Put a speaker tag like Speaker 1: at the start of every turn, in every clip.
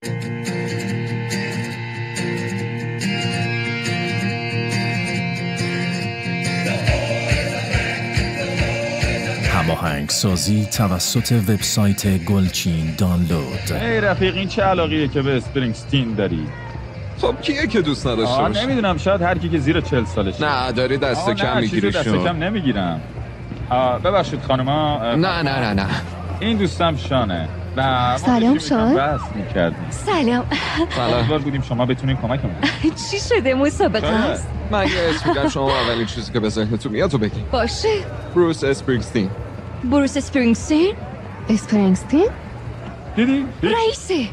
Speaker 1: هماهنگسازی توسط وبسایت گلچین دانلود.
Speaker 2: ای رفیق، این چه علاقیه که به اسپرینگستین داری؟
Speaker 3: خب کیه که دوست نداشته باشه؟
Speaker 2: نمیدونم، شاید هر کی که زیر 40 سالشه.
Speaker 3: نه داری دست کم میگیری.
Speaker 2: دست کم نمیگیرم. ببخشید خانوما.
Speaker 3: نه
Speaker 2: این دوستم شانه.
Speaker 4: سلام شان.
Speaker 2: بس میکردیم.
Speaker 4: سلام.
Speaker 2: امیدوار بودیم شما بتونین کمکمون.
Speaker 4: چی شده؟ مسابقه است؟
Speaker 3: من یه اسم میگم، شما اولین چیزی که به ذهنتون میاد تو بگین.
Speaker 4: باشه.
Speaker 3: بروس اسپرینگستین.
Speaker 4: بروس اسپرینگستین؟ اسپرینگستین؟
Speaker 2: دیدی؟
Speaker 4: رئیسه.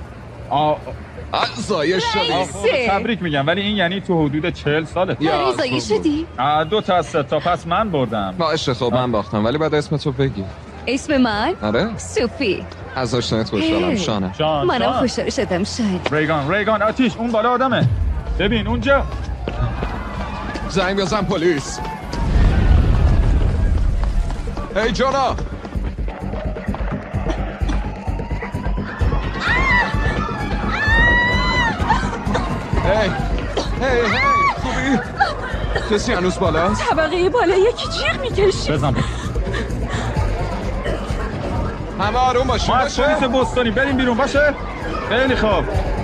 Speaker 3: زایش شدی.
Speaker 2: تبریک میگم، ولی این یعنی تو حدود 40 ساله.
Speaker 4: ولی زایش شدی؟
Speaker 2: 2 تا از 3 تا، پس من بردم.
Speaker 3: باشه خب من باختم، ولی بعد اسمتو بگی.
Speaker 4: اسم من؟
Speaker 3: آره؟
Speaker 4: صوفی.
Speaker 3: از آشنایت خوشحالم. شانه.
Speaker 4: منم خوشحال شدم. شاید
Speaker 2: ریگان آتیش، اون بالا آدمه. ببین اونجا.
Speaker 3: زنگ بزن پلیس. هی جانا. هی خوبی؟ کسی هنوز بالا است؟
Speaker 4: طبقه بالا یکی جیغ میکشه.
Speaker 2: بزن
Speaker 3: همه آروم باشیم.
Speaker 2: باشه؟ پلیس بوستونی بریم بیرون. باشه؟ خیلی خوب.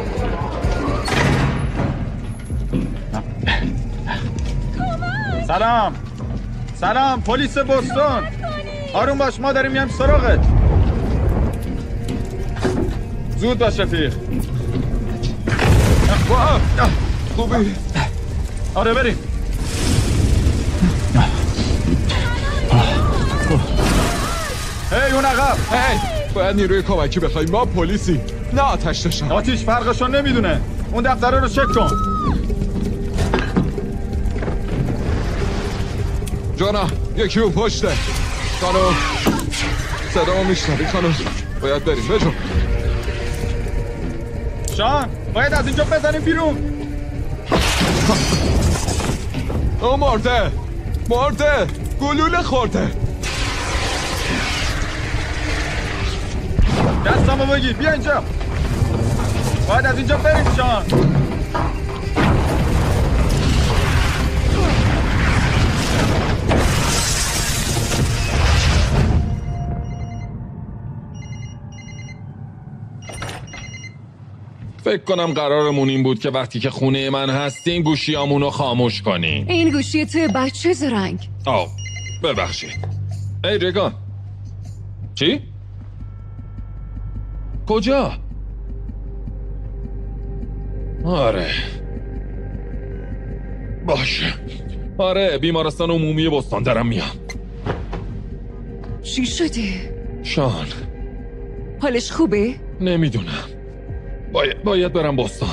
Speaker 2: سلام پلیس بوستون. آروم باش، ما داریم میایم سراغت. زود باش رفیق.
Speaker 3: خوبی؟
Speaker 2: آره بریم. هی اون عقب.
Speaker 3: باید نیروی کمکی بخوایم، ما پلیسی نه آتش نشان.
Speaker 2: آتیش فرقشو نمیدونه. اون دفتره رو چک کن.
Speaker 3: جانا یکی اون پشته. خانم صدا میشنوی خانم؟ باید بریم. بجو
Speaker 2: شان، باید از اینجا بزنیم بیرون.
Speaker 3: او مرده گلوله خورده.
Speaker 2: دستمو بگیر، بیا اینجا. باید از اینجا بریم شان.
Speaker 5: فکر کنم قرارمون این بود که وقتی که خونه من هستین گوشیامونو خاموش کنین.
Speaker 4: این گوشی توی بچه زرنگ.
Speaker 5: ببخشید. ای ریگان. چی؟ کجا؟ آره باشه. آره بیمارستان عمومی بوستون دارم میام.
Speaker 4: چی شده؟
Speaker 5: شان
Speaker 4: حالش خوبه؟
Speaker 5: نمیدونم. باید برم بوستون.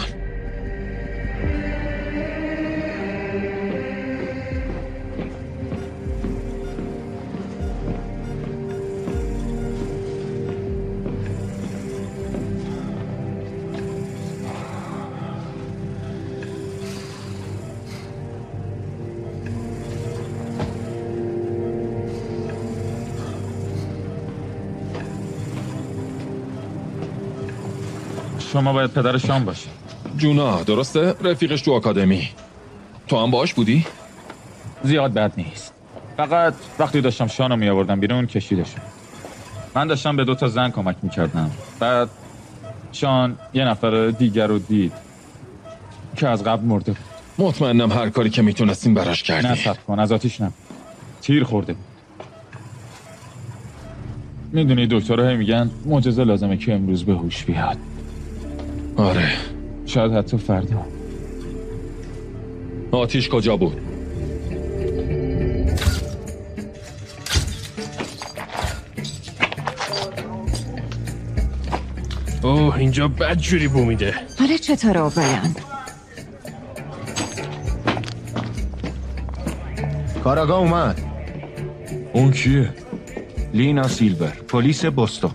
Speaker 2: شما باید پدر شام باشی.
Speaker 5: جونا درسته؟ رفیقش تو آکادمی. تو هم باش بودی؟
Speaker 2: زیاد بد نیست. فقط وقتی داشتم شانو می آوردم بیرون کشیدشون. من داشتم به 2 تا زن کمک میکردم. بعد شان یه نفر دیگر رو دید که از قبل مرده بود.
Speaker 5: مطمئنم هر کاری که میتونستیم براش کردی.
Speaker 2: نه صبر کن، از آتیش نه. تیر خورده بود. میدونی دکترها هی میگن معجزه لازمه که امروز به هوش بیاد.
Speaker 5: آره
Speaker 2: شاید حتی فردا.
Speaker 5: آتیش کجا بود؟
Speaker 6: اوه اینجا بدجوری بو میده.
Speaker 4: حالا چطور اوبرن؟
Speaker 7: کاراگاه اومد.
Speaker 5: اون کیه؟
Speaker 7: لینا سیلور، پلیس بوستون.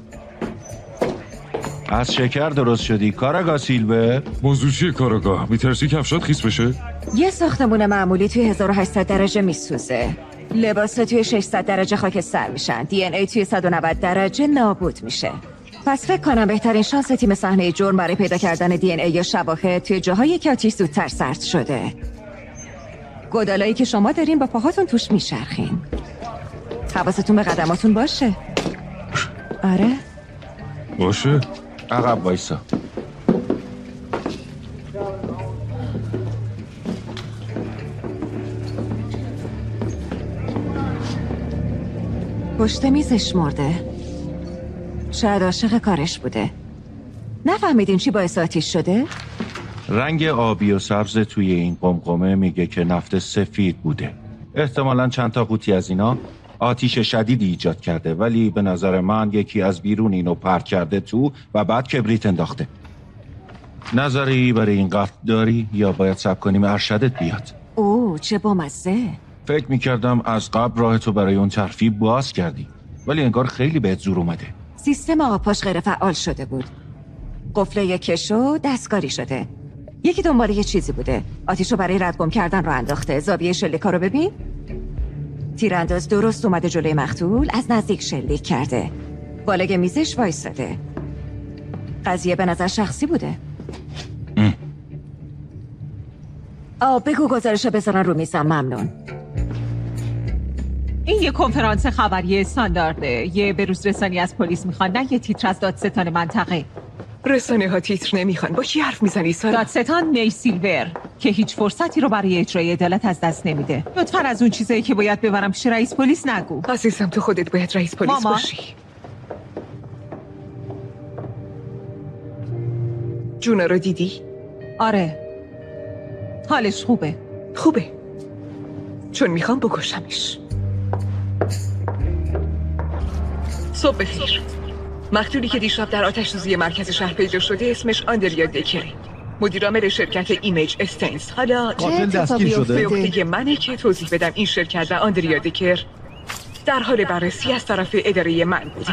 Speaker 7: از شکر درست شدی کاراگاه سیلور؟
Speaker 5: موضوع چیه کاراگاه؟ میترسی کفشات خیس بشه؟
Speaker 4: یه ساختمون معمولی توی 1800 درجه میسوزه. لباسا توی 600 درجه خاکستر میشن. دی ان ای توی 190 درجه نابود میشه. پس فکر کنم بهترین شانس تیم صحنه جرم برای پیدا کردن دی ان ای یا شواهد توی جاهایی که آتیش زودتر سرد شده. گودالایی که شما دارین با پاهاتون توش میشرخین. حواستون به قدماتون باشه. آره؟
Speaker 3: باشه.
Speaker 7: عقب وایسا.
Speaker 4: پشت میزش مرده. شاید عاشق کارش بوده. نفهمیدین چی باعث آتیش شده؟
Speaker 7: رنگ آبی و سبز توی این قمقمه میگه که نفت سفید بوده. احتمالاً چند تا قوطی از اینا آتیش شدیدی ایجاد کرده، ولی به نظر من یکی از بیرون اینو پرت کرده تو و بعد کبریت انداخته. نظری برای این قتل داری یا باید صبر کنیم ارشدت بیاد؟
Speaker 4: اوه چه بامزه.
Speaker 7: فکر میکردم از قبل راه تو برای اون ترفیب باز کردی، ولی انگار خیلی بهت زور اومده.
Speaker 4: سیستم آبپاش غیر فعال شده بود. قفله کشو دستکاری شده. یکی دنبال یه چیزی بوده. آتیشو برای ردگم کردن رو انداخته. زاویه شلیکا رو ببین. تیرانداز درست اومده جلوی مقتول، از نزدیک شلیک کرده. بالای میزش وایساده. قضیه به نظر شخصی بوده. بگو گزارشو بذارن رو میزم. ممنون.
Speaker 8: این یه کنفرانس خبری استاندارده. یه بروز رسانی از پلیس میخوان، نه یه تیتر از دادستان منطقه.
Speaker 9: رسانه ها تیتر نمیخوان. با کی حرف میزنی سارا؟
Speaker 8: دادستان نی سیلور که هیچ فرصتی رو برای اجرای عدالت از دست نمیده. لطفاً از اون چیزایی که باید ببرم پیش رئیس پلیس نگو.
Speaker 9: عزیزم تو خودت باید رئیس پلیس باشی. جونا رو دیدی؟
Speaker 8: آره حالش خوبه.
Speaker 9: خوبه چون میخوام بکشمش. صبح بخیر. مقتولی که دیشب در آتش سوزی مرکز شهر پیدا شده اسمش آندریا دکره، مدیرعامل شرکت ایمیج استنس. حالا
Speaker 10: قاتل دستگیر شده.
Speaker 9: به عهده منه که توضیح بدم این شرکت و آندریا دکر در حال بررسی از طرف اداره من بودیم.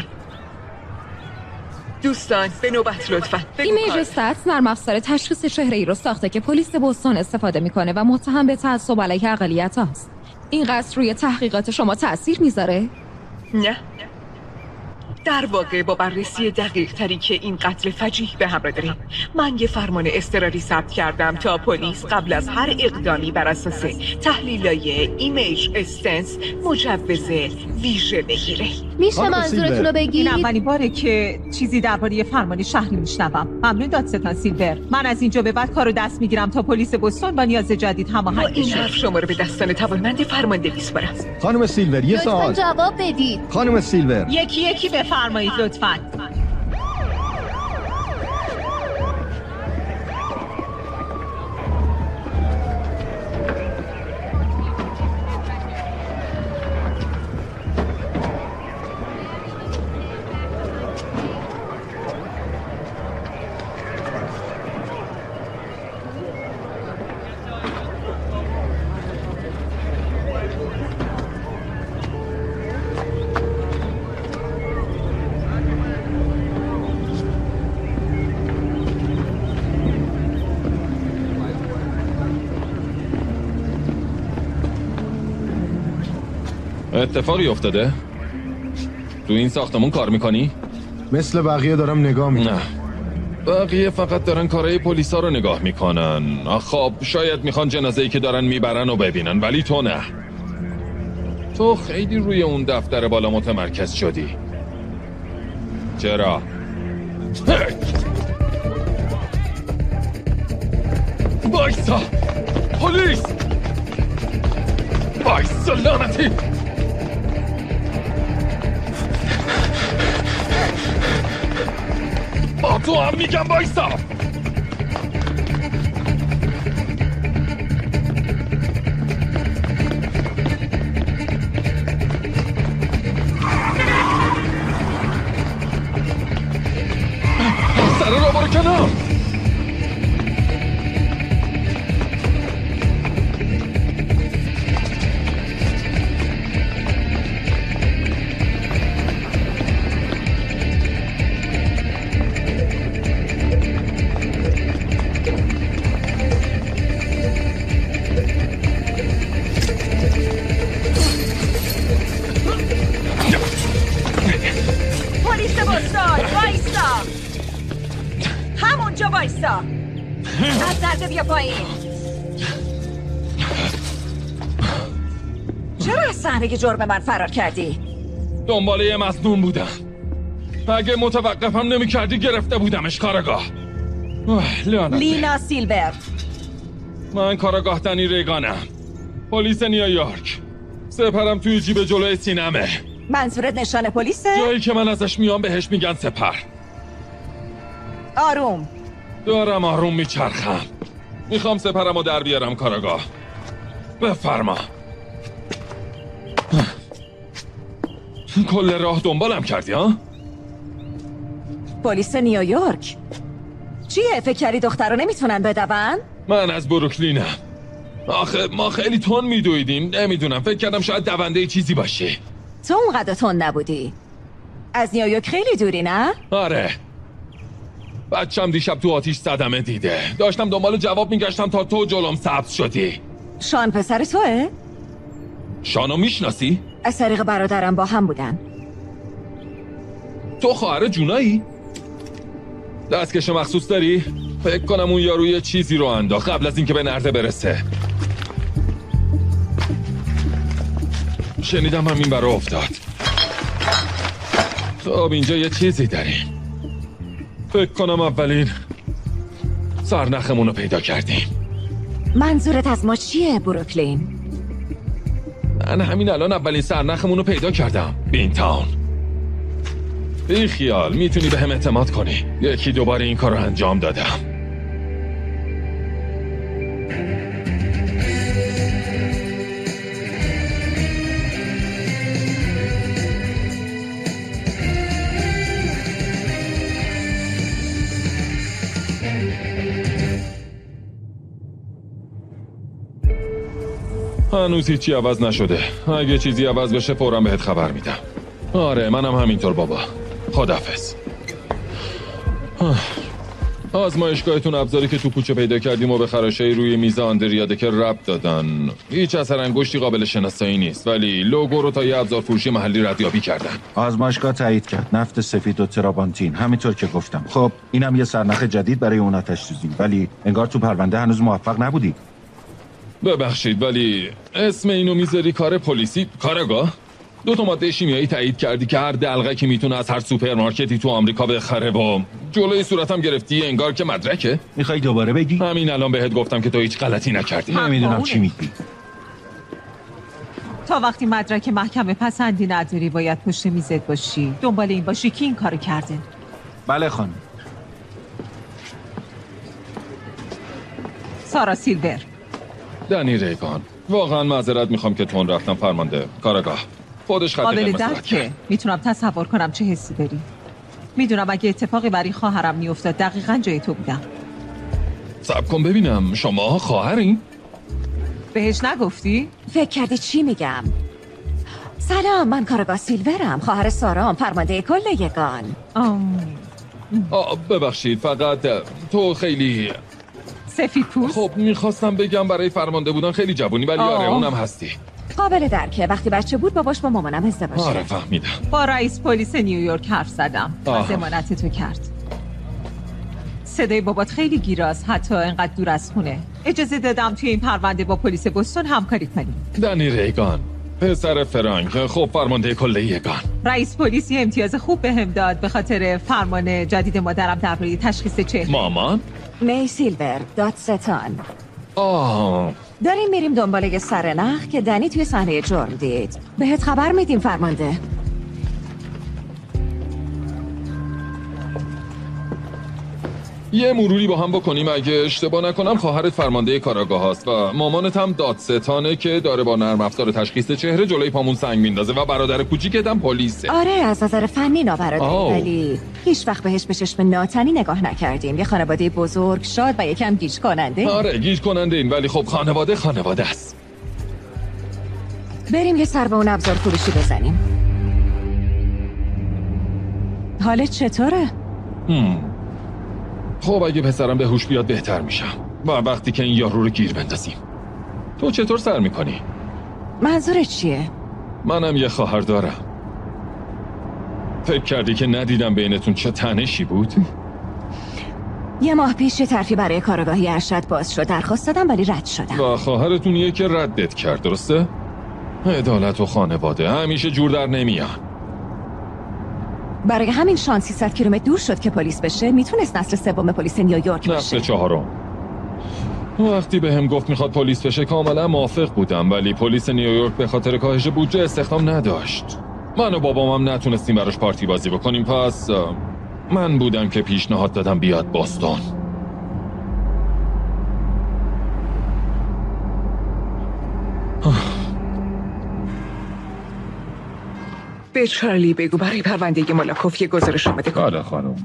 Speaker 9: دوستان به نوبت لطفاً.
Speaker 11: ایمیج استنس نرم افزار تشخیص چهره‌ای رو ساخته که پلیس بوستون استفاده میکنه و متهم به تعصب علیه اقلیت هست. این قصد روی تحقیقات شما تأثیر میذاره؟
Speaker 9: نه. در واقع با بررسی دقیق تری که این قتل فجیع به همراه داریم، من یه فرمان اضطراری ثبت کردم تا پلیس قبل از هر اقدامی بر اساس تحلیلای ایمیج استنس مجوز ویژه بگیره.
Speaker 11: میشه منظورتون رو بگید؟
Speaker 8: این اولین باره که چیزی درباره فرمان شهری میشنوم. ممنون دادستان سیلور. من از اینجا به بعد کارو دست میگیرم تا پلیس بوستون با نیاز جدید هماهنگ بشه.
Speaker 9: این حرف شما رو به دستان توانمند فرمانده میسپارم.
Speaker 10: خانم سیلور یه سوال.
Speaker 11: جواب بدید.
Speaker 10: خانم سیلور
Speaker 8: یکی یکی بفرمایید لطفاً.
Speaker 5: اتفاقی افتاده؟ تو این ساختمون کار میکنی؟
Speaker 10: مثل بقیه دارم نگاه میکنم.
Speaker 5: نه بقیه فقط دارن کارهای پلیسا رو نگاه میکنن. خب شاید میخوان جنازه‌ای که دارن میبرن و ببینن، ولی تو نه. تو خیلی روی اون دفتر بالا متمرکز شدی. چرا؟ بایستا! پلیس! بایستا لعنتی! با تو هم میگم بایستا! سر را برو کنار!
Speaker 4: همونجا وایسا. از نرده بیا پایین. چرا از صحنه جرم من فرار کردی؟
Speaker 5: دنبال یه مظنون بودم. اگه متوقفم نمی کردی گرفته بودمش کاراگاه.
Speaker 4: لینا سیلور.
Speaker 5: من کاراگاه دنی ریگانم، پلیس نیویورک. سپرم توی جیب جلوی سینمه.
Speaker 4: منظورت نشان پلیسه؟
Speaker 5: جایی که من ازش میام بهش میگن سپر.
Speaker 4: آروم.
Speaker 5: دارم آروم میچرخم. میخوام سپرمو در بیارم کاراگاه. بفرما. کل راه دنبالم کردی ها؟
Speaker 4: پلیس نیویورک. چیه؟ فکر کردی دخترها نمیتونن بدون؟
Speaker 5: من از بروکلینم. آخه ما خیلی تون میدویدیم. نمیدونم، فکر کردم شاید دونده چیزی باشی.
Speaker 4: تو اونقدر تون نبودی. از نیویورک خیلی دوری نه؟
Speaker 5: آره. بچم دیشب تو آتیش صدمه دیده. داشتم دنبال جواب میگشتم تا تو جلوم سبز شدی.
Speaker 4: شان پسر توه؟
Speaker 5: شانو میشناسی؟
Speaker 4: از طریق برادرم با هم بودن.
Speaker 5: تو خواهر جونایی؟ دستکش مخصوص داری؟ فکر کنم اون یارو یه چیزی رو انداخت قبل از اینکه به نرده برسه. شنیدم همین برا افتاد. خب اینجا یه چیزی داریم. فکر کنم اولین سرنخمون رو پیدا کردیم.
Speaker 4: منظورت از ما چیه بروکلین؟
Speaker 5: من همین الان اولین سرنخمون رو پیدا کردم. بین تاون. بی خیال، میتونی به هم اعتماد کنی. یکی دوباره این کار رو انجام دادم. هنوز هیچی عوض نشده. اگه چیزی عوض بشه فوراً بهت خبر میدم. آره منم همینطور بابا. خداحافظ. آزمایشگاهتون ابزاری که تو کوچه پیدا کردیم و به خراشای روی میز آندریاده که ربط دادن. هیچ اثر انگشتی قابل شناسایی نیست، ولی لوگو رو تا یه ابزار فروشی محلی ردیابی کردن.
Speaker 7: آزمایشگاه تایید کرد. نفت سفید و ترابانتین، همینطور که گفتم. خب اینم یه سرنخ جدید برای اون آتش سوزی، ولی انگار تو پرونده هنوز موفق نبودی.
Speaker 5: ببخشید ولی اسم اینو میذاری کار پلیسی؟ کاراگاه؟ 2 ماده شیمیایی تایید کردی که هر دلغکی میتونه از هر سوپرمارکتی تو آمریکا بخره و جلوی صورتم گرفتی انگار که مدرکه؟
Speaker 7: میخوای دوباره بگی؟
Speaker 5: همین الان بهت گفتم که تو هیچ غلطی نکردی.
Speaker 7: نمیدونم چی میگی.
Speaker 8: تا وقتی مدرک محکمه پسندی نداری باید پشت میزت باشی. دنبال این باشی که این کارو کرده.
Speaker 7: بله خانم.
Speaker 8: سارا سیلور.
Speaker 5: دنی ریگان. واقعا معذرت میخوام که تون رفتم فرمانده. کاراگاه خودش خط قرمز رد کرد.
Speaker 8: میتونم تصور کنم چه حسی داری. میدونم اگه اتفاقی برای خواهرم میافتاد دقیقاً جای تو بودم.
Speaker 5: صبر کن ببینم، شما خواهرین؟
Speaker 8: بهش نگفتی؟
Speaker 4: فکر کردی چی میگم؟ سلام، من کاراگاه سیلورم، خواهر سارام، فرمانده کل یگان.
Speaker 5: ببخشید فقط تو خیلی
Speaker 8: سفید پوست؟
Speaker 5: خب میخواستم بگم برای فرمانده بودن خیلی جوونی، ولی آره اونم هستی.
Speaker 4: قابل درکه. وقتی بچه بود باباش با مامانم ازدواج کرد.
Speaker 5: آره فهمیدم.
Speaker 8: با رئیس پلیس نیویورک حرف زدم. ضمانت تو کرد. صدای بابات خیلی گیراست، حتی انقدر دور از خونه. اجازه دادم توی این پرونده با پلیس بوستون همکاری کنیم.
Speaker 5: دنی ریگان، پسر فرانک، خب فرمانده کل یگان.
Speaker 8: رئیس پلیس یه امتیاز خوب بهم داد به خاطر فرمان جدید مادرم درباره تشخیص چهره.
Speaker 5: مامان؟
Speaker 4: می سیلور، دادستان.
Speaker 5: آه.
Speaker 4: داریم میریم دنبال یه سرنخ که دنی توی صحنه جرم دید. بهت خبر میدیم فرمانده.
Speaker 5: یه مروری با هم بکنیم. اگه اشتباه نکنم خواهرت فرمانده کاراگاه هست و مامانت هم دادستانه که داره با نرم افزار تشخیص چهره جلوی پامون سنگ میندازه و برادر کوچیکت هم پلیسه.
Speaker 4: آره از نظر فنی نابرابری، ولی هیچ وقت بهش به چشم ناتنی نگاه نکردیم. یه خانواده بزرگ، شاد و یکم گیج کننده.
Speaker 5: آره گیج کننده این، ولی خب خانواده است.
Speaker 4: بریم یه سر به اون ابزار فروشی بزنیم. حالت چطوره؟
Speaker 5: خب اگه پسرم به هوش بیاد بهتر میشم و وقتی که این یارو رو گیر بندازیم. تو چطور سر میکنی؟
Speaker 4: منظورت چیه؟
Speaker 5: منم یه خواهر دارم. فکر کردی که ندیدم بینتون چه تنشی بود؟
Speaker 4: یه ماه پیش یه ترفیع برای کارآگاهی ارشد باز شد. درخواست دادم ولی رد شدم.
Speaker 5: و خواهرتونیه که ردت کرد، درسته؟ عدالت و خانواده همیشه جور در نمیان.
Speaker 4: برای همین شان 300 کیلومتر دور شد که پلیس بشه. میتونست نسل سوم پلیس نیویورک باشه.
Speaker 5: نسل چهارم. وقتی به هم گفت میخواد پلیس بشه کاملا موافق بودم، ولی پلیس نیویورک به خاطر کاهش بودجه استخدام نداشت. من و بابامم نتونستیم براش پارتی بازی بکنیم، پس من بودم که پیشنهاد دادم بیاد بوستون.
Speaker 9: به چارلی بگو برای پرونده مالاکوف یه گزارش آماده کن.
Speaker 2: آره خانم.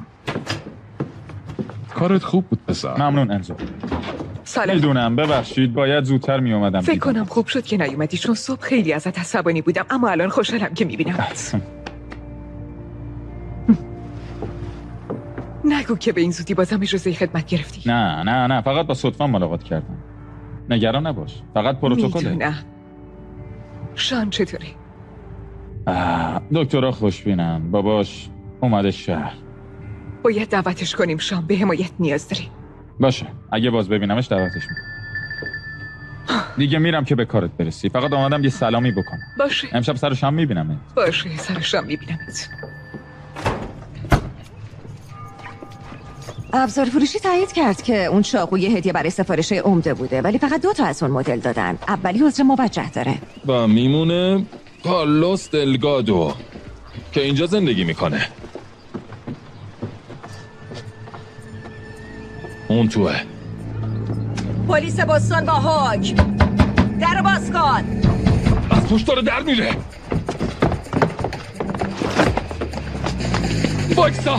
Speaker 2: کارت خوب بود پسر. ممنون انزو.
Speaker 9: سلام.
Speaker 2: میدونم، ببخشید باید زودتر می اومدم.
Speaker 9: فکر کنم خوب شد که نیومدی، چون صبح خیلی ازت عصبانی بودم، اما الان خوشحالم که میبینمت. نگو که به این زودی بازم اجازه خدمت گرفتی.
Speaker 2: نه فقط با صدفه ملاقات کردم. نگران نباش، فقط پروتکله.
Speaker 9: میدونم. شان چطوری؟
Speaker 2: دکترها خوشبینن. باباش اومده شهر.
Speaker 9: باید دعوتش کنیم شان، به حمایت نیاز داری.
Speaker 2: باشه، اگه باز ببینمش دعوتش میکنم. دیگه میرم که به کارت برسی. فقط آمدم یه سلامی بکنم.
Speaker 9: باشه.
Speaker 2: امشب سر شام میبینمت.
Speaker 9: باشه، سر شام میبینمت.
Speaker 4: ابزار فروشی تایید کرد که اون چاقو یه هدیه برای سفارش عمده بوده، ولی فقط 2 تا از اون مدل دادن. اولی عذر موجه داره.
Speaker 5: و میمونه کارلوس دلگادو که اینجا زندگی میکنه. اون توه.
Speaker 4: پلیس بوستون با هوک، در باز کن.
Speaker 5: از پشت داره در میره. وایسا.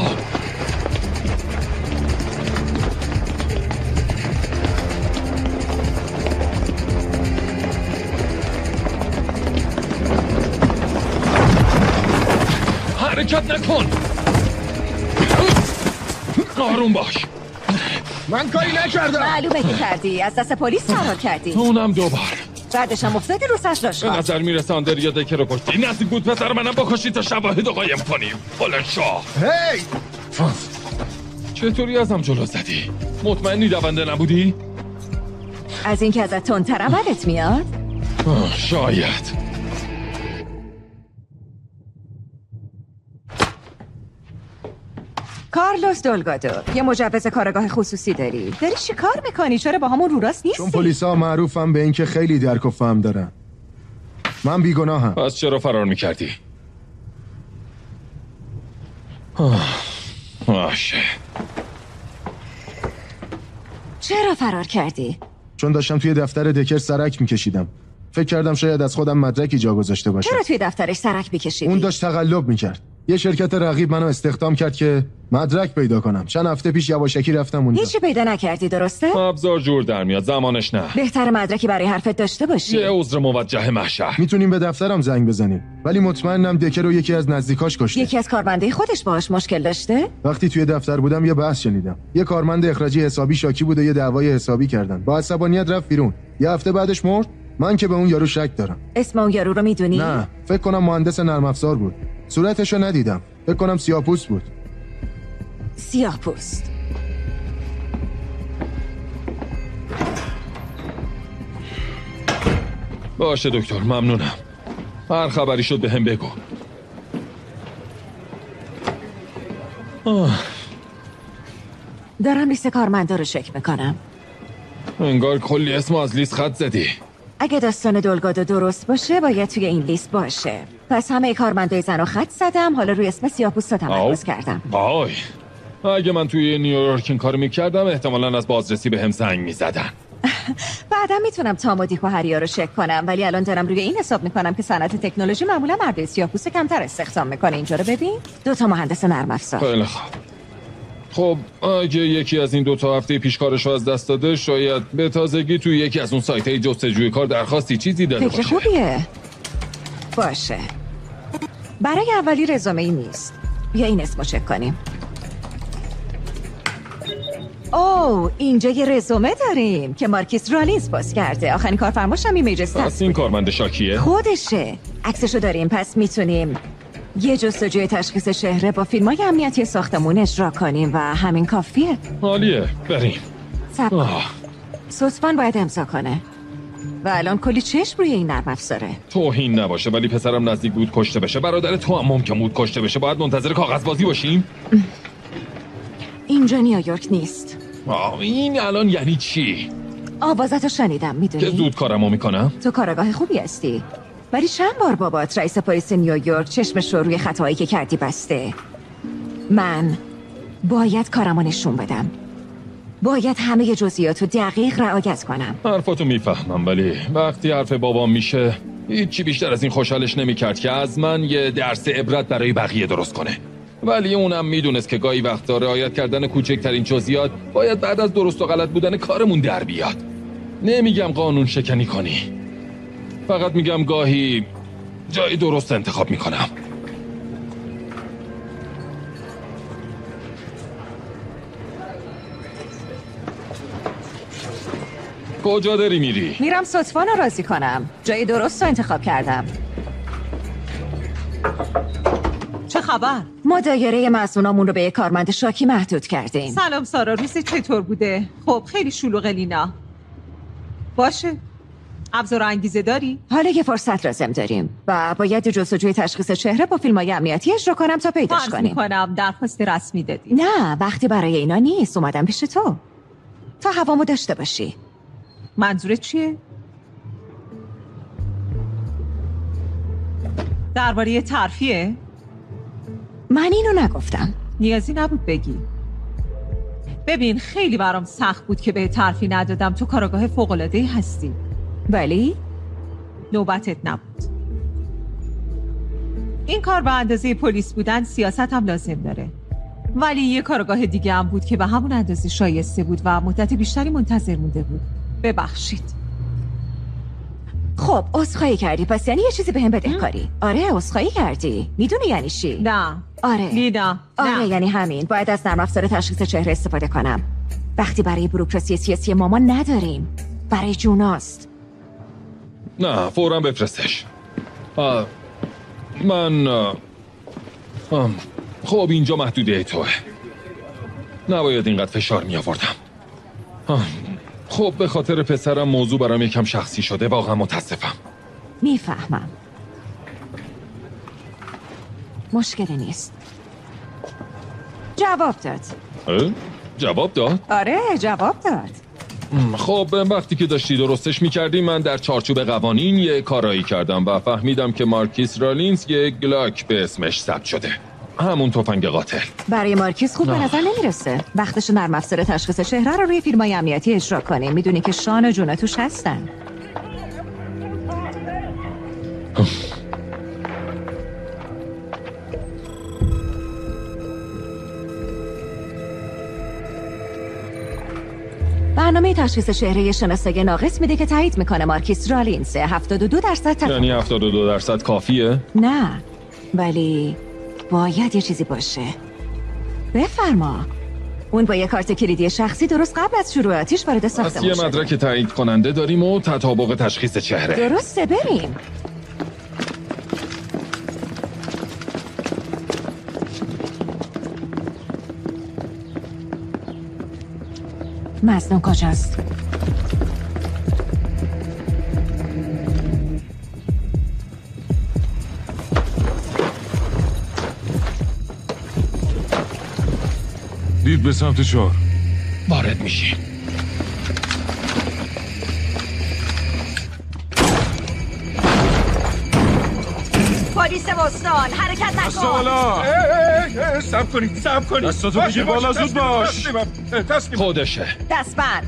Speaker 5: حرکت نکن. آروم باش.
Speaker 10: من کاری نکردم.
Speaker 4: معلومه که کردی. از دست پلیس فرار کردی.
Speaker 5: اونم 2 بار.
Speaker 4: بعدش هم افتادی رو سرش.
Speaker 5: به نظر میرسه آندر یا دکه رو کشتی. نزدیک بود پسر منم بکشی تا شواهد رو قایم کنیم. بلند شو.
Speaker 10: هی!
Speaker 5: چطوری ازم جلو زدی؟ مطمئنی دونده نبودی؟
Speaker 4: از اینکه ازت تندتر عملت میاد؟
Speaker 5: شاید.
Speaker 4: کارلوس دلگادو، یه مجوز کارگاه خصوصی داری چی کار میکنی؟ چرا با همون رو راست نیستی؟
Speaker 10: چون پلیسا معروفم به اینکه خیلی درک و فهم دارن. من بیگناهم.
Speaker 5: پس چرا فرار میکردی؟ باشه.
Speaker 4: چرا فرار کردی؟
Speaker 10: چون داشتم توی دفتر دکر سرک میکشیدم. فکر کردم شاید از خودم مدرکی جا گذاشته باشم.
Speaker 4: چرا توی دفترش سرک میکشیدی؟
Speaker 10: اون داشت تقلب میکرد. یه شرکت رقیب منو استخدام کرد که مدرک پیدا کنم. چند هفته پیش یواشکی رفتم اونجا.
Speaker 4: هیچی پیدا نکردی درسته؟
Speaker 5: ابزار جور در میاد، زمانش نه.
Speaker 4: بهتر مدرکی برای حرفت داشته باشی.
Speaker 5: یه عذر موجه محشر.
Speaker 10: میتونیم به دفترم زنگ بزنیم، ولی مطمئنم دکر رو یکی از نزدیکاش کشته.
Speaker 4: یکی از کارمندای خودش باهاش مشکل داشته؟
Speaker 10: وقتی توی دفتر بودم یه بحث شنیدم. یه کارمند اخراجی حسابی شاکی بود و یه دعوای حسابی کردن. با عصبانیت رفت بیرون. یه هفته بعدش مرد. من که به اون یارو شک دارم.
Speaker 4: اسم اون یارو رو میدونی؟
Speaker 10: نه، فکر کنم مهندس نرم افزار بود. صورتشو ندیدم. فکر کنم سیاه‌پوست بود.
Speaker 4: سیاه‌پوست.
Speaker 5: باشه دکتر، ممنونم. هر خبری شد به هم بگو.
Speaker 4: دارم لیست کارمندا رو چک میکنم.
Speaker 5: انگار کلی اسم از لیست خط زدی.
Speaker 4: اگه داستان دلگادو درست باشه باید توی این لیست باشه. پس همه کارمندای زن رو خط زدم. حالا روی اسم سیاه‌پوستا تمرکز کردم.
Speaker 5: وای، اگه من توی نیویورک این کارو میکردم احتمالاً از بازرسی به هم زنگ میزدن.
Speaker 4: بعدا میتونم تام و دیک و هریا رو چک کنم، ولی الان دارم روی این حساب میکنم که صنعت تکنولوژی معمولا مرد سیاه‌پوست کمتر استخدام میکنه. اینجا رو ببین، 2 مهندس نرم افزار.
Speaker 5: خیلی خوب. خب اگه یکی از این 2 هفته پیش کارشو از دست داده، شاید به تازگی توی یکی از اون سایت‌های جستجوی کار درخواستی چیزی داده باشه.
Speaker 4: فکر خوبیه. باشه. برای اولی رزومه‌ای نیست. بیا این اسمو چک کنیم. اینجا یه رزومه داریم که مارکیس رالینز پاس کرده. آخرین کارفرماش هم ایمیجز
Speaker 5: پس این کارمند شاکیه؟
Speaker 4: خودشه. عکسشو داریم، پس میتونیم یه جستجوی تشخیص چهره با فیلم‌های امنیتی ساختمون اجرا کنیم و همین کافیه.
Speaker 5: عالیه، بریم.
Speaker 4: سوسفان باید امضا کنه و الان کلی چشم روی این نرم افزاره.
Speaker 5: توهین نباشه ولی پسرم نزدیک بود کشته بشه. برادر تو هم ممکن بود کشته بشه. باید منتظر کاغذبازی باشیم؟
Speaker 4: اینجا نیویورک نیست.
Speaker 5: این الان یعنی چی؟
Speaker 4: آوازتو شنیدم، میدونی؟
Speaker 5: که زود کارمو میکنم؟
Speaker 4: تو کارآگاه خوبی هستی، ولی چند بار بابات رئیس پلیس نیویورک چشمش رو روی خطایی که کردی بسته. من باید کارمو نشون بدم. باید همه جزئیاتو دقیق رعایت کنم.
Speaker 5: حرفاتو میفهمم ولی وقتی حرف بابام میشه هیچی بیشتر از این خوشحالش نمیکرد که از من یه درس عبرت برای بقیه درست کنه. ولی اونم میدونست که گاهی وقتا رعایت کردن کوچکترین جزئیات باید بعد از درست و غلط بودن کارمون در بیاد. نمیگم قانون شکنی کنی، فقط میگم گاهی جای درست انتخاب میکنم. کجا داری میری؟
Speaker 4: میرم سوسفان رو راضی کنم. جای درست رو انتخاب کردم.
Speaker 8: چه خبر؟
Speaker 4: ما دایره مسئولامون رو به یک کارمند شاکی محدود کردیم.
Speaker 8: سلام سارا، روزی چطور بوده؟ خب خیلی شلوغه لینا. باشه، ابزار انگیزه داری؟
Speaker 4: حالا یه فرصت لازم داریم و باید جستجوی تشخیص چهره با فیلم‌های امنیتی اجرا کنم تا پیداش کنیم.
Speaker 8: میکنم درخواست رسمی دادی؟
Speaker 4: نه، وقتی برای اینا نیست. اومدم پیش تو تا هوامو داشته باشی.
Speaker 8: منظورت چیه؟ درباره ترفیه؟
Speaker 4: من اینو نگفتم.
Speaker 8: نیازی نبود بگی. ببین خیلی برام سخت بود که به ترفی ندادم. تو کارآگاه فوق‌العاده‌ای هستی.
Speaker 4: ولی
Speaker 8: نوبتت نبود. این کار به اندازه پلیس بودن سیاست هم لازم داره. ولی یه کارآگاه دیگه هم بود که به همون اندازه شایسته بود و مدت بیشتری منتظر مونده بود. ببخشید.
Speaker 4: خب عذرخواهی کردی، پس یعنی یه چیزی بهم بدهکاری. آره عذرخواهی کردی. میدونی یعنی چی؟
Speaker 8: نه.
Speaker 4: آره
Speaker 8: لینا.
Speaker 4: آره
Speaker 8: نه.
Speaker 4: یعنی همین. باید از نرم افزار تشخیص چهره استفاده کنم وقتی برای بوروکراسی سیاسی مامان نداریم. برای جوناست.
Speaker 5: نه فوراً بفرستش. من خب اینجا محدوده توه. نباید اینقدر فشار می آوردم. خب به خاطر پسرم موضوع برام یکم شخصی شده. واقعا متاسفم.
Speaker 4: میفهمم. مشکلی نیست. جواب داد.
Speaker 5: جواب داد؟
Speaker 4: آره جواب داد.
Speaker 5: خب وقتی که داشتی درستش میکردی من در چارچوب قوانین یه کارایی کردم و فهمیدم که مارکیس رالینز یه گلاک به اسمش ثبت شده. همون تفنگ قاتل.
Speaker 4: برای مارکیس خوب به نظر نمیرسه. وقتش نرم افزار تشخیص چهره رو روی فیلم‌های امنیتی اجرا کنیم. میدونی که شان و جون توش هستن. برنامه تشخیص چهره شناسایی ناقص میده که تایید میکنه مارکیس رالینز 72%
Speaker 5: یعنی 72% کافیه؟
Speaker 4: نه ولی باید یه چیزی باشه. بفرما. اون با یه کارت کلیدی شخصی درست قبل از شروع آتیش وارد ساختمون
Speaker 5: شده. یه مدرک تایید کننده داریم و تطابق تشخیص چهره.
Speaker 4: درسته بریم. مظنون کجاست؟
Speaker 3: دید به سمت 4.
Speaker 5: وارد میشیم.
Speaker 4: پلیس بوستون حرکت نکن.
Speaker 3: صبر کنید دستاتو بگیر بالا، زود باش.
Speaker 5: خودشه.
Speaker 4: دستبند.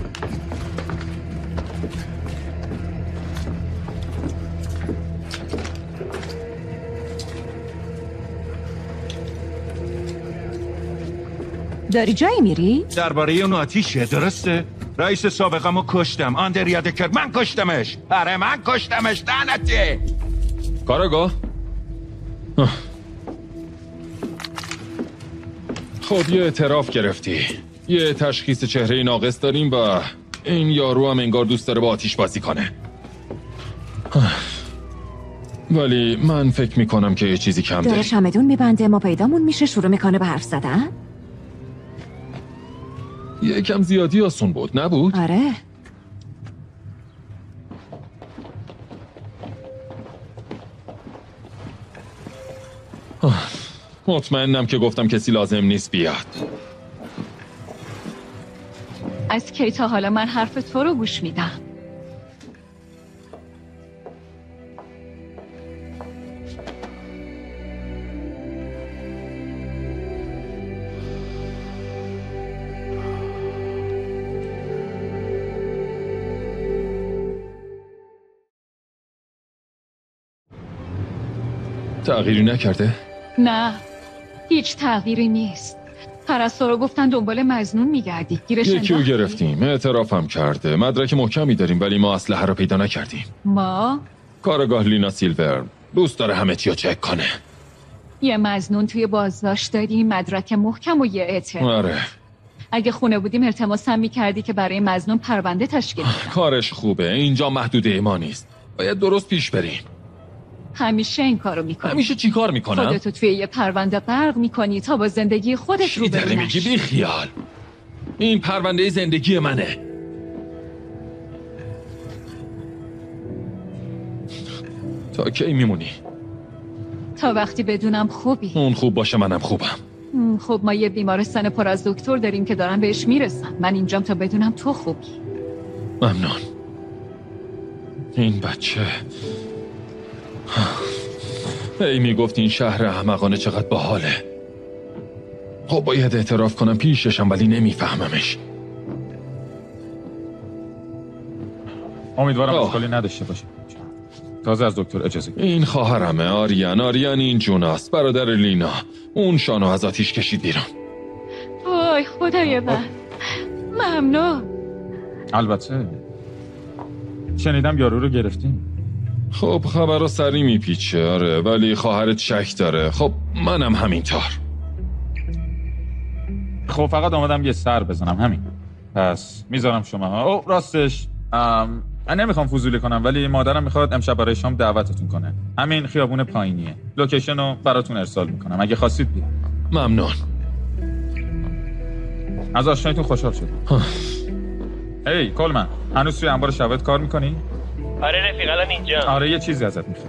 Speaker 4: داری جایی میری؟
Speaker 7: درباره اون آتیشه درسته؟ رئیس سابقمو کشتم. آندر یادکر من کشتمش. آره من کشتمش. لعنتی.
Speaker 5: کارآگاه. خب یه اعتراف گرفتی. یه تشخیص چهره ناقص داریم و این یارو هم انگار دوست داره با آتیش بازی کنه. ولی من فکر میکنم که یه چیزی کم
Speaker 4: داره
Speaker 5: داری.
Speaker 4: چمدون میبنده، ما پیدامون میشه، شروع میکنه به حرف زدن.
Speaker 5: یکم زیادی آسون بود نبود؟
Speaker 4: آره.
Speaker 5: مطمئنم که گفتم کسی لازم نیست بیاد.
Speaker 12: از کی تا حالا من حرف تو رو گوش میدم؟
Speaker 5: تغییری نکرده؟
Speaker 12: نه، هیچ تغییری نیست. پرستارا گفتن دنبال مظنون میگردی. گیرش
Speaker 5: یکی رو
Speaker 12: انداختی؟
Speaker 5: گرفتیم، اعترافم کرده. مدرک محکمی داریم ولی ما اسلحه رو پیدا نکردیم.
Speaker 12: ما
Speaker 5: کارگاه لینا سیلور دوست داره همه چی رو چک کنه.
Speaker 12: یه مظنون توی بازداشت داریم، مدرک محکم و یه اعتراف.
Speaker 5: آره.
Speaker 12: اگه خونه بودیم التماس هم میکردی که برای مظنون پرونده تشکیل بدم.
Speaker 5: کارش خوبه، اینجا محدوده ما نیست. باید درست پیش بریم.
Speaker 12: همیشه این کارو میکنی.
Speaker 5: همیشه چی کار میکنم؟
Speaker 12: خودتو توی یه پرونده غرق میکنی تا با زندگی خودت
Speaker 5: چی
Speaker 12: رو
Speaker 5: داری میگی؟ بی خیال. این پرونده زندگی منه. تا کی میمونی؟
Speaker 12: تا وقتی بدونم خوبی.
Speaker 5: اون خوب باشه منم خوبم.
Speaker 12: خب ما یه بیمارستان پر از دکتر داریم که دارن بهش میرسن. من اینجام تا بدونم تو خوبی.
Speaker 5: ممنون. این بچه ای میگفت این شهر احمقانه چقدر باحاله. خب باید اعتراف کنم پیششم ولی نمیفهممش.
Speaker 2: امیدوارم اشکالی نداشته باشه. تازه از دکتر اجازه.
Speaker 5: این خواهرمه آریان این جوناست، برادر لینا. اون شانو از آتیش کشید بیرون.
Speaker 12: وای خدای من. ممنون.
Speaker 2: البته شنیدم یارو رو گرفتیم.
Speaker 5: خب خبر رو سری میپیچه. آره ولی خواهرت شک داره. خب منم همینطور.
Speaker 2: خب فقط آمدم یه سر بزنم همین. پس میذارم شما ها. او راستش من نمیخوام فضولی کنم ولی مادرم میخواد امشب برای شام دعوتتون کنه. همین خیابون پایینیه. لوکیشن رو براتون ارسال میکنم اگه خواستید بیاید.
Speaker 5: ممنون.
Speaker 2: از آشنایتون خوشحال شدم. هی کلمن، هنوز توی انبار شواهد کار میکنی؟
Speaker 13: آره رفیق الان اینجا.
Speaker 2: آره یه چیزی ازت میخوام.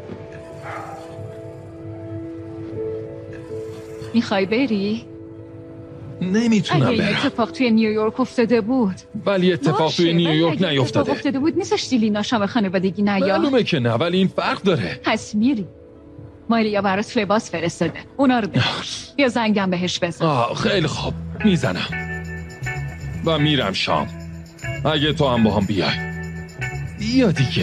Speaker 12: میخوای بری؟
Speaker 5: نمیتونم
Speaker 12: اگه این
Speaker 5: برم.
Speaker 12: اتفاق توی نیویورک افتاده بود.
Speaker 5: ولی اتفاق توی نیویورک نیفتاده.
Speaker 12: اتفاق افتاده بود میذاشتی لینا شام خانوادگی نیاد؟
Speaker 5: معلومه که نه ولی این فرق داره.
Speaker 12: پس میری. مایلیا برات لباس فرستاده. اونا رو بده. یا زنگم بهش بزن.
Speaker 5: خیلی خوب میزنم و میرم شام. اگه تو هم با هم بیای. بیا دیگه.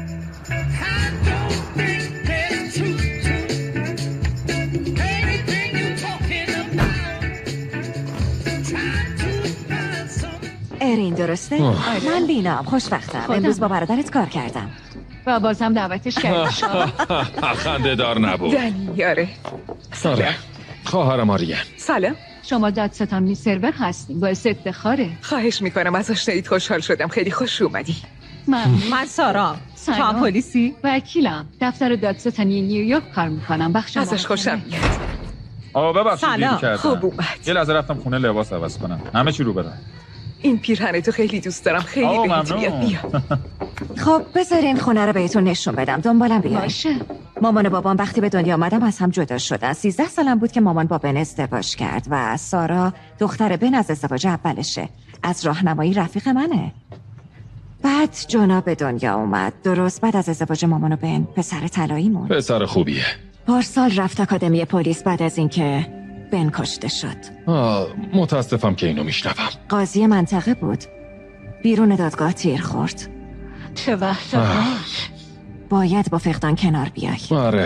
Speaker 4: ارین درسته؟ من لینام، خوشبختم. امروز با برادرت کار کردم
Speaker 12: و بازم دعوتش کردی.
Speaker 5: خنده دار نبود.
Speaker 9: دنی آره.
Speaker 5: آره خواهرم آریان.
Speaker 9: سلام.
Speaker 12: شما دادستان سرور هستیم، باعث افتخاره.
Speaker 9: خواهش میکنم، از آشناییت خوشحال شدم. خیلی خوش اومدی.
Speaker 8: من سارا. تو هم پلیسی؟
Speaker 12: وکیلم. دفتر دادستانی نیویورک کار میکنم. بخش
Speaker 9: ازش خوشم میاد.
Speaker 2: ببخشید دیر کردم.
Speaker 9: خوب اومد.
Speaker 2: یه لحظه رفتم خونه لباس عوض کنم. همه چی رو بدم.
Speaker 9: این پیرهن تو خیلی دوست دارم. خیلی بهت میاد. بیا.
Speaker 4: خب بذارین خونه رو بهتون نشون بدم. دنبالم بیاین.
Speaker 12: باشه.
Speaker 4: مامان و بابام وقتی به دنیا آمدم از هم جدا شدن. 13 سالم بود که مامان با بن ازدواج کرد و سارا دختر بن از ازدواج اولشه. از راهنمایی رفیق منه. بعد جونا به دنیا اومد. درست بعد از ازدواج مامان و بن پسر طلایی موند.
Speaker 5: پسر خوبیه.
Speaker 4: پارسال رفت آکادمی پلیس بعد از اینکه بن کشته شد.
Speaker 5: متاسفم که اینو میشنوم.
Speaker 4: قاضی منطقه بود. بیرون دادگاه تیر خورد.
Speaker 12: چه وقت
Speaker 4: باید با فقدان کنار بیای.
Speaker 5: آره.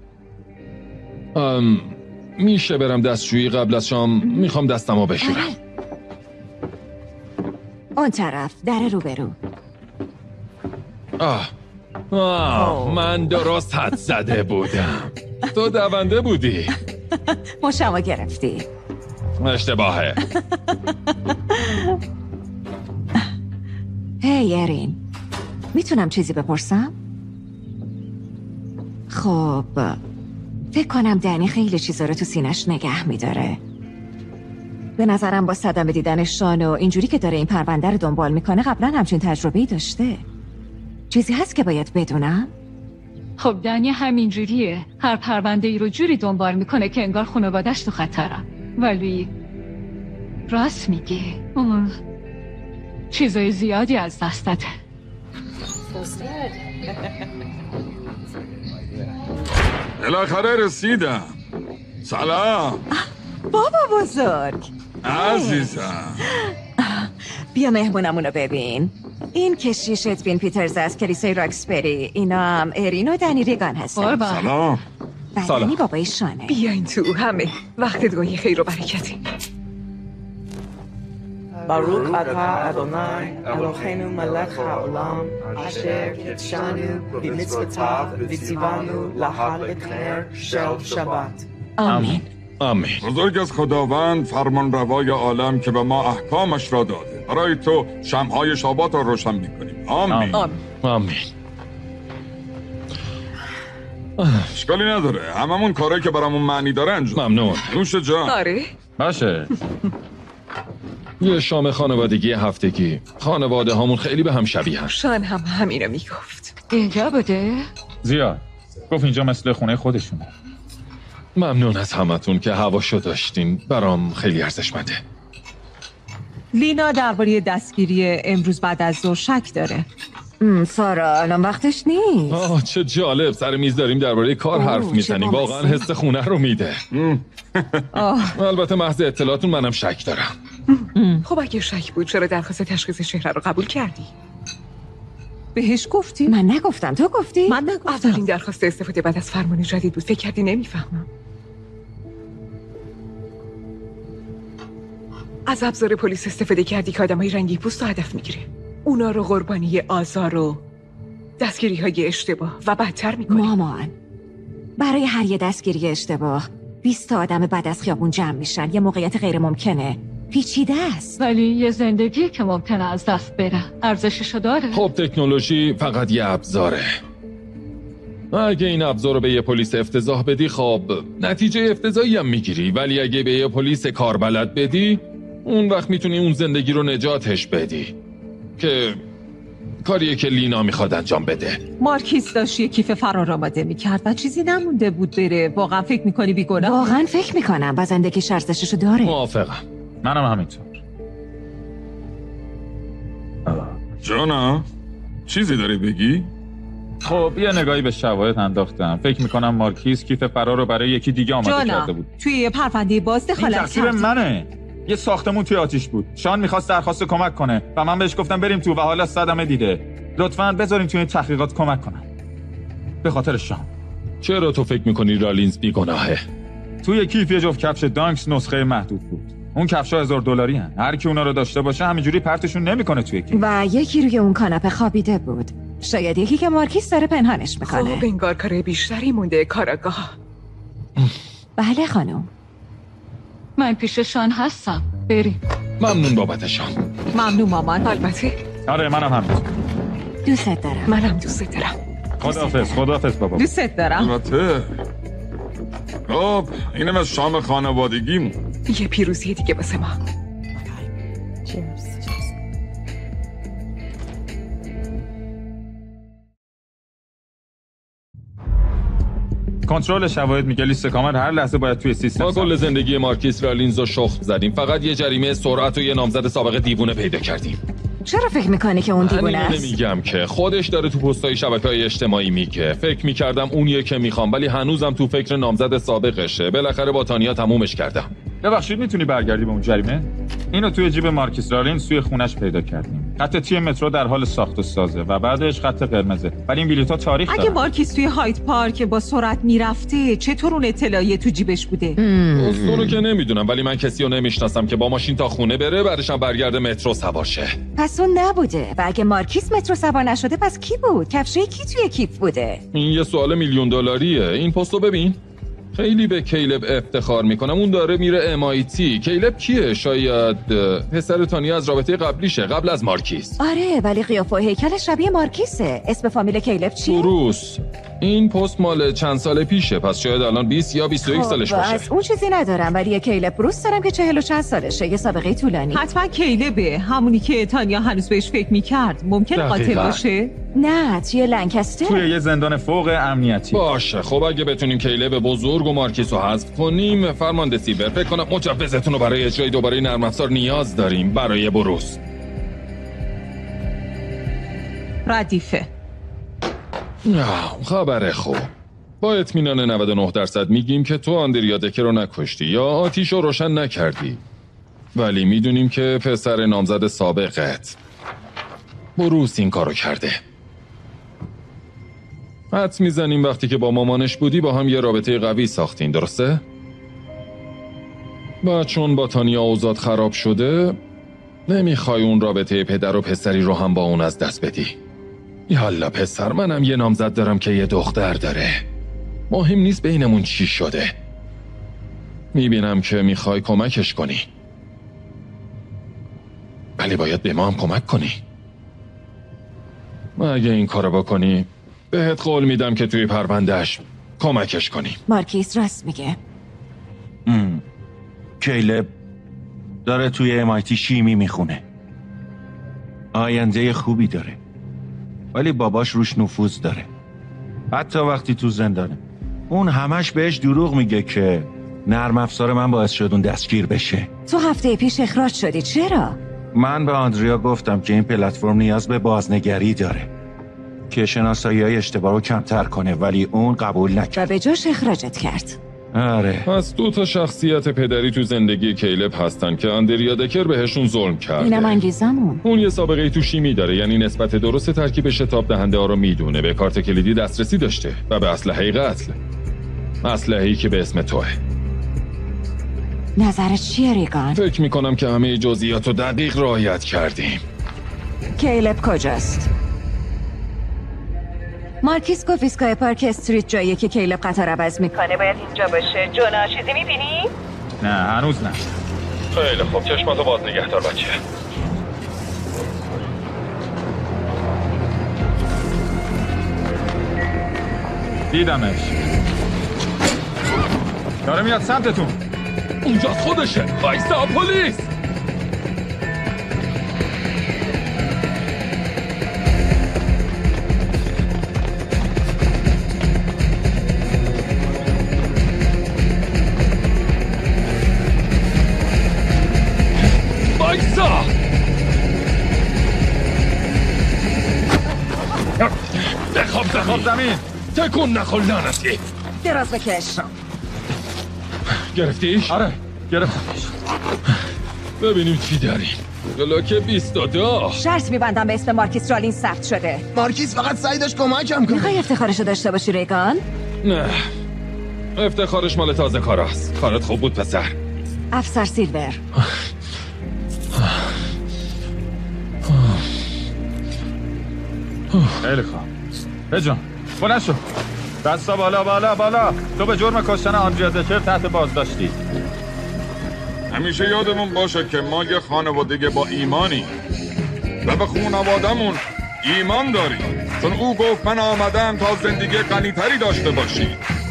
Speaker 5: میشه برم دستشویی قبل از شام؟ میخوام دستمو بشورم.
Speaker 4: اون طرف در روبرو.
Speaker 5: من درست حد زده بودم. تو دونده بودی.
Speaker 4: مشما گرفتی.
Speaker 5: اشتباهه.
Speaker 4: هی ارین، میتونم چیزی بپرسم؟ خب فکر کنم دنی خیلی چیزا رو تو سینش نگه میداره. به نظرم با صدمه دیدن شان و اینجوری که داره این پرونده رو دنبال میکنه قبلا همچین تجربه‌ای داشته. چیزی هست که باید بدونم؟
Speaker 12: خب دنی همینجوریه. هر پرونده ای رو جوری دنبال میکنه که انگار خانواده‌اش تو خطرن. ولی راست میگه اون چیزای زیادی از دست داده.
Speaker 14: بالاخره رسیدم. سلام
Speaker 4: بابا بزرگ.
Speaker 14: عزیزم.
Speaker 4: بیا مهمونمونو ببین. این کشیش ادوین پیترز از کلیسای راکسبری. اینا هم ارین و دنی ریگان هستن.
Speaker 14: سلام.
Speaker 4: دنی بابای شانه.
Speaker 9: بیاین تو همه. وقت دعای خیر و برکتی.
Speaker 15: Baruch atah Adonai Eloheinu melech haolam asher kitshanu b'mitzvotav v'tzivanu lahal etcher shel Shabbat.
Speaker 4: آمین.
Speaker 5: آمین.
Speaker 14: بزرگ از خداوند فرمان روای عالم که به ما احکامش را داده. برای تو شمعهای شابات را روشن میکنیم. آمین.
Speaker 5: آمین.
Speaker 14: اشکالی نداره. هممون کاری که برامون معنی داره انجام.
Speaker 5: ممنون.
Speaker 14: نوش جان.
Speaker 9: آره.
Speaker 2: باشه.
Speaker 5: یه شام خانوادگی هفتگی. خانواده هامون خیلی به هم شبیه هست.
Speaker 9: شان هم همینو میگفت.
Speaker 12: اینجا بوده؟
Speaker 2: زیاد. گفت اینجا مثل خونه خودشونه.
Speaker 5: ممنون از همتون که هواشو داشتین. برام خیلی ارزشمنده.
Speaker 8: لینا درباره دستگیری امروز بعد از ظهر شک داره.
Speaker 4: سارا الان وقتش نیست.
Speaker 5: چه جالب. سر میز داریم درباره کار حرف میزنیم. واقعا حس خونه رو میده. البته محض اطلاعاتون منم شک دارم.
Speaker 9: خب اگه شک بود چرا درخواست تشخیص چهره رو قبول کردی؟
Speaker 8: بهش گفتی؟
Speaker 4: من نگفتم. تو گفتی؟
Speaker 8: من نگفتم.
Speaker 9: اولین درخواست استفاده بعد از فرمان جدید بود. فکر کردی نمیفهمم؟ از ابزار پلیس استفاده کردی که آدمای رنگی پوست رو هدف میگیره. اونا رو قربانی آزار و دستگیری های اشتباه و بدتر میکنی.
Speaker 4: مامان برای هر یه دستگیری اشتباه 20 تا آدم بعد از خیابون جمع میشن. یه موقعیت غیر ممکنه. پیچیده است.
Speaker 12: ولی یه زندگی که ممکنه از دست بره ارزششو داره.
Speaker 5: خب تکنولوژی فقط یه ابزاره. اگه این ابزار رو به یه پلیس افتضاح بدی خب نتیجه افتضاحی هم میگیری. ولی اگه به یه پلیس کاربلد بدی اون وقت میتونی اون زندگی رو نجاتش بدی. که کاریه که لینا میخواد انجام بده.
Speaker 8: مارکیس داشت یه کیف فرار آماده میکرد و چیزی نمونده بود بره. واقعا فکر میکنی بیگناه؟
Speaker 4: واقعا فکر میکنم با زندگیش ارزششو داره.
Speaker 5: موافقم.
Speaker 2: منم همینطور.
Speaker 14: جانا چیزی داری بگی؟
Speaker 2: خب یه نگاهی به شواهد انداختم. فکر میکنم مارکیز کیف فرار رو برای یکی دیگه آماده کرده بود.
Speaker 8: توی یه پرونده باز دخالت کرد.
Speaker 2: این تقصیر منه. یه ساختمون توی آتیش بود. شان میخواست درخواست کمک کنه و من بهش گفتم بریم تو و حالا صدمه دیده. لطفاً بذاریم توی این تحقیقات کمک کنن. به خاطر شان.
Speaker 5: چرا تو فکر میکنی رالینز بیگناهه؟
Speaker 2: توی کیف یه جفت کفش دانکس نسخه محدود بود. اون کفشا $1000 هن. هر کی اونا رو داشته باشه همینجوری پرتشون نمیکنه توی کیف.
Speaker 4: و یکی روی اون کاناپه خوابیده بود. شاید یکی که مارکیس داره پنهانش میکنه.
Speaker 9: خب انگار کار بیشتری مونده کاراگاه.
Speaker 4: بله خانم.
Speaker 12: من پیش شان هستم. بریم.
Speaker 5: ممنون بابتشان.
Speaker 8: ممنون مامان.
Speaker 9: البته.
Speaker 2: آره منم همینطور.
Speaker 4: دوست دارم.
Speaker 9: منم دوست دارم.
Speaker 2: خداحافظ بابا.
Speaker 8: دوست دارم.
Speaker 14: البته. خب اینم از شام خانوادگیمون.
Speaker 9: یه پیروزی دیگه واسه ما.
Speaker 2: کنترل شواهد میگه لیست کامل هر لحظه باید توی سیستم.
Speaker 5: ما کل زندگی مارکیس رالینز رو شخم زدیم. فقط یه جریمه سرعت و یه نامزد سابق دیوونه پیدا کردیم.
Speaker 4: چرا فکر میکنی که اون دیوونه است؟
Speaker 5: نمیگم که خودش داره تو پستای شبکه‌های اجتماعی میگه. فکر میکردم اونیه که میخوام ولی هنوزم تو فکر نامزد سابقشه. بالاخره با تانیا تمومش کردم.
Speaker 2: ببخشید میتونی برگردی به اون جریمه؟ اینو توی جیب مارکیس رالینز توی خونش پیدا کردیم. خط تی مترو در حال ساخت و سازه و بعدش خط قرمزه. ولی این بلیط‌ها تاریخ داره.
Speaker 8: اگه مارکیس توی هایت پارک با سرعت میرفته چطور اون اطلاعیه تو جیبش بوده؟
Speaker 5: اون رو که نمیدونم ولی من کسی رو نمیشناسم که با ماشین تا خونه بره بعدش هم برگرده مترو سوار شه.
Speaker 4: پس اون نبوده. و اگه مارکیس مترو سوار نشده پس کی بود؟ کفشای کی توی کیف بوده؟
Speaker 5: این یه سوال $1,000,000. این پستو ببین. خیلی به کیلب افتخار میکنم. اون داره میره MIT. کیلب کیه؟ شاید پسر تانیا از رابطه قبلیشه قبل از مارکیس.
Speaker 4: آره ولی قیافه و هیکلش شبیه مارکیسه. اسم فامیل کیلب چیه؟
Speaker 5: بروس. این پست مال چند سال پیشه، پس شاید الان 20 یا 21 سالش باشه.
Speaker 4: از اون چیزی ندارم، ولی یه کیلب روس دارم که 40 و چند سالشه، یه سابقه طولانی.
Speaker 8: حتما کیلبه، همونی که تانیا هنوز بهش فکر میکرد. ممکن قاتل باشه؟
Speaker 4: نه، توی لنکستر.
Speaker 2: توی یه زندان فوق امنیتی.
Speaker 5: باشه، خب اگه بتونیم کیلب بزرگ و مارکیس رو حذف کنیم، فرمانده سیلور فکر کنم مجوزتون رو برای اجرای دوباره نرم افزار نیاز داریم برای بروز.
Speaker 8: ردیفه.
Speaker 5: خبره خوب. با اطمینان 99% میگیم که تو آندریا دکر رو نکشتی یا آتیش رو روشن نکردی، ولی میدونیم که پسر نامزد سابقت بروس این کارو کرده. حدس میزنیم وقتی که با مامانش بودی با هم یه رابطه قوی ساختین، درسته؟ و چون با تانیا اوضاع خراب شده نمیخوای اون رابطه پدر و پسری رو هم با اون از دست بدی. یالا پسر، منم یه نامزد دارم که یه دختر داره. مهم نیست بینمون چی شده. میبینم که میخوای کمکش کنی، ولی باید به ما هم کمک کنی. اگه این کارو بکنی بهت قول میدم که توی پروندهش کمکش کنی.
Speaker 4: مارکیس راست میگه.
Speaker 7: کیلب داره توی MIT شیمی میخونه، آینده خوبی داره، ولی باباش روش نفوذ داره. حتی وقتی تو زندانه اون همش بهش دروغ میگه که نرم افزار من باعث شد اون دستگیر بشه.
Speaker 4: تو هفته پیش اخراج شدی، چرا؟
Speaker 7: من به آندریا گفتم که این پلتفرم نیاز به بازنگری داره که شناسایی‌های اشتباه رو کمتر کنه، ولی اون قبول نکرد
Speaker 4: و به جاش اخراجت کرد.
Speaker 7: آره.
Speaker 5: پس 2 شخصیت پدری تو زندگی کیلب هستن که آندریا دکر بهشون ظلم کرده.
Speaker 4: اینم انگیزمون.
Speaker 5: اون یه سابقه تو شیمی داره، یعنی نسبت درست ترکیب شتاب دهنده ها رو میدونه، به کارت کلیدی دسترسی داشته و به اسلحه قتل، اسلحه‌ای که به اسم توه.
Speaker 4: نظرت چیه ریگان؟
Speaker 5: فکر میکنم که همه جزئیات رو دقیق رعایت کردیم.
Speaker 4: کیلب کجاست؟ مارکیس گفت ایستگاه پارک استریت جاییه که کیلب قطار عوض میکنه، باید اینجا باشه. جونا چیزی میبینی؟
Speaker 2: نه هنوز نه.
Speaker 5: خیلی خوب، چشماتو باز نگه دار بچه.
Speaker 2: دیدمش، داره میاد سمتتون.
Speaker 5: اونجاست، خودشه. وایستا پلیس. وایستا. بخواب زمین. تکون نخور لعنتی.
Speaker 4: دراز بکش.
Speaker 5: گرفتیش؟
Speaker 2: آره گرفتمش.
Speaker 5: ببینیم چی داریم. گلاک 22.
Speaker 4: شرط میبندم به اسم مارکیس رالین ثبت شده.
Speaker 10: مارکیس فقط سعی داشت کمکم کنه.
Speaker 4: میخوای افتخارشو داشته باشی ریگان؟
Speaker 5: نه، افتخارش مال تازه کاراست. کارت خوب بود پسر.
Speaker 4: افسر سیلور.
Speaker 2: خیلی خوب. بجان بلند شو. دستا بالا بالا بالا. تو به جرم کشتن آندریا دکر تحت بازداشتی.
Speaker 14: همیشه یادمون باشه که ما یه خانوادگی با ایمانی و به خانوادمون ایمان داریم، چون او گفت من آمدم تا زندگی غنی‌تری داشته باشی.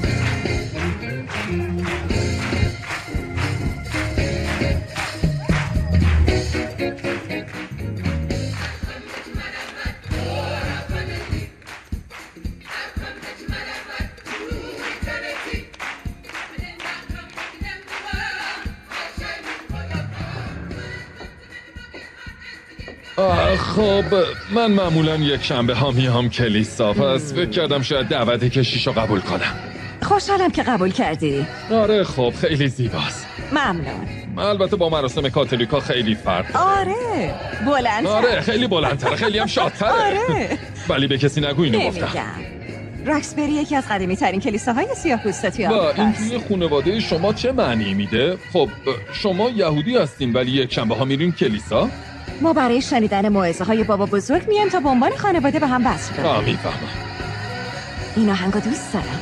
Speaker 5: خب من معمولا یک شنبه ها میام کلیسا، پس فکر کردم شاید دعوت کشیشو قبول کنم.
Speaker 4: خوشحالم که قبول کردی.
Speaker 5: آره خب خیلی زیباست.
Speaker 4: ممنون.
Speaker 5: البته با مراسم کاتولیکا خیلی فرق.
Speaker 4: آره بلندتر.
Speaker 5: آره خیلی بلندتر، خیلی هم شادتره.
Speaker 4: آره
Speaker 5: ولی به کسی نگو اینو گفتم.
Speaker 4: راکسبری یکی از قدیمی ترین کلیساهای سیاه‌پوستا توی
Speaker 5: آمریکاست.
Speaker 4: آمریکاست.
Speaker 5: این توی خانواده شما چه معنی میده؟ خب شما یهودی هستین ولی یک شنبه ها میرین کلیسا؟
Speaker 4: ما برای شنیدن موعظه های بابا بزرگ میایم تا به عنوان خانواده به هم وصل کنیم.
Speaker 5: میفهمم.
Speaker 4: این آهنگو دوست دارم.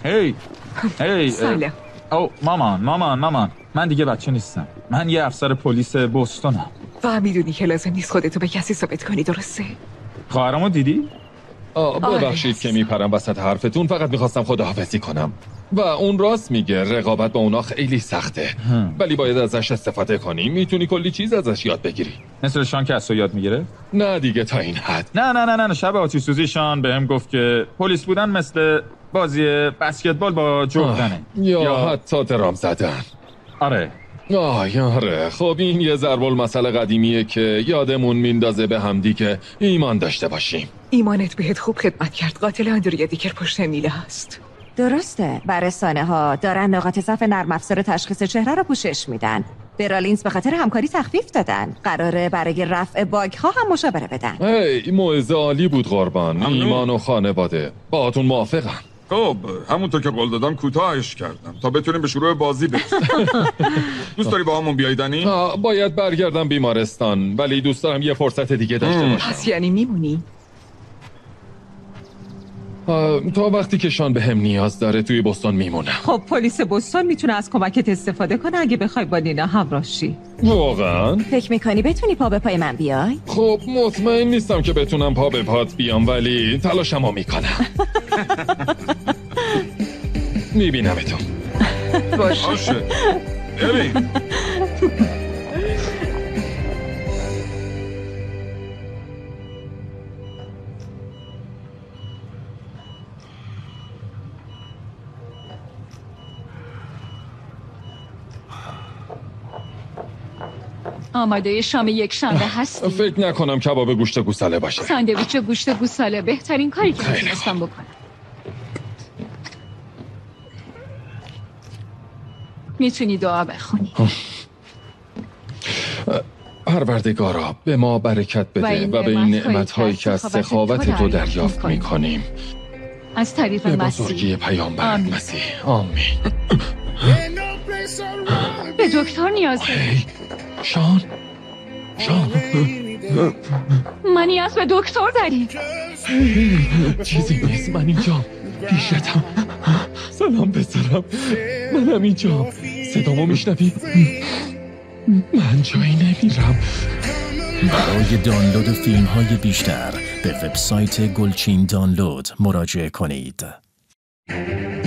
Speaker 2: هی
Speaker 9: سلام.
Speaker 2: او مامان من دیگه بچه نیستم. من یه افسر پلیس بوستونم.
Speaker 9: و میدونی که لازم نیست خودتو به کسی ثابت کنی، درسته؟
Speaker 2: خواهرمو دیدی؟
Speaker 5: ببخشید که میپرم وسط حرفتون، فقط میخواستم خداحافظی کنم. و اون راست میگه، رقابت با اونا خیلی سخته، ولی باید ازش استفاده کنی. میتونی کلی چیز ازش یاد بگیری.
Speaker 2: مثل شان که از تو یاد میگیره؟
Speaker 5: نه دیگه تا این حد.
Speaker 2: نه شب آتش سوزی شان بهم گفت که پلیس بودن مثل بازی بسکتبال با جردنه
Speaker 5: یا حتی درام زدن.
Speaker 2: آره.
Speaker 5: آره. خب این یه ضرب المثل قدیمیه که یادمون میندازه به هم دیگه ایمان داشته باشیم.
Speaker 9: ایمانت بهت خوب خدمت کرد. قاتل آندریا دیگر پشت نیله هست.
Speaker 4: درسته. بر رسانه ها دارن نقاط ضعف نرم افزار تشخیص چهره رو پوشش میدن. به رالینز به خاطر همکاری تخفیف دادن. قراره برای رفع باگ ها هم مشاوره بدن.
Speaker 5: موعظه عالی بود قربان. ایمان و خانواده باهاتون موافقم.
Speaker 14: خب همونطور که قول دادم کوتاهش کردم تا بتونیم به شروع بازی برسیم. دوست داری با همون بیای دنی؟
Speaker 5: باید برگردم بیمارستان، ولی دوست دارم یه فرصت دیگه داشته باشم.
Speaker 9: پس یعنی میمونی؟
Speaker 5: تا وقتی که شان به هم نیاز داره توی بوستون میمونم.
Speaker 8: خب پلیس بوستون میتونه از کمکت استفاده کنه اگه بخوای با نینا همراه شی.
Speaker 5: واقعا؟
Speaker 4: فکر میکنی بتونی پا به پای من بیای؟
Speaker 5: خب مطمئن نیستم که بتونم پا به پات بیام، ولی تلاشمو میکنم. میبینمتون.
Speaker 14: باشه. بریم.
Speaker 12: آماده شام یک شنبه هستی؟
Speaker 5: فکر نکنم کباب گوشت گوساله باشه.
Speaker 12: ساندویچ گوشت گوساله بهترین کاری که میتونستم بکنم. میتونی دعا بخونی.
Speaker 5: پروردگارا به ما برکت بده و به این نعمت‌هایی که از سخاوت تو دریافت میکنیم
Speaker 12: از طریق
Speaker 5: به
Speaker 12: مسیح.
Speaker 5: بزرگی پیامبر مسیح. آمین.
Speaker 12: به دکتر نیاز داری؟
Speaker 5: شان
Speaker 12: من نیاز به دکتر داری؟
Speaker 5: چیزی نیست، من اینجا پیشتم. سلام پسرم، منم اینجا. صدامو میشنوی؟ من جایی نمیرم.
Speaker 1: برای دانلود فیلم های بیشتر به وبسایت گلچین دانلود مراجعه کنید.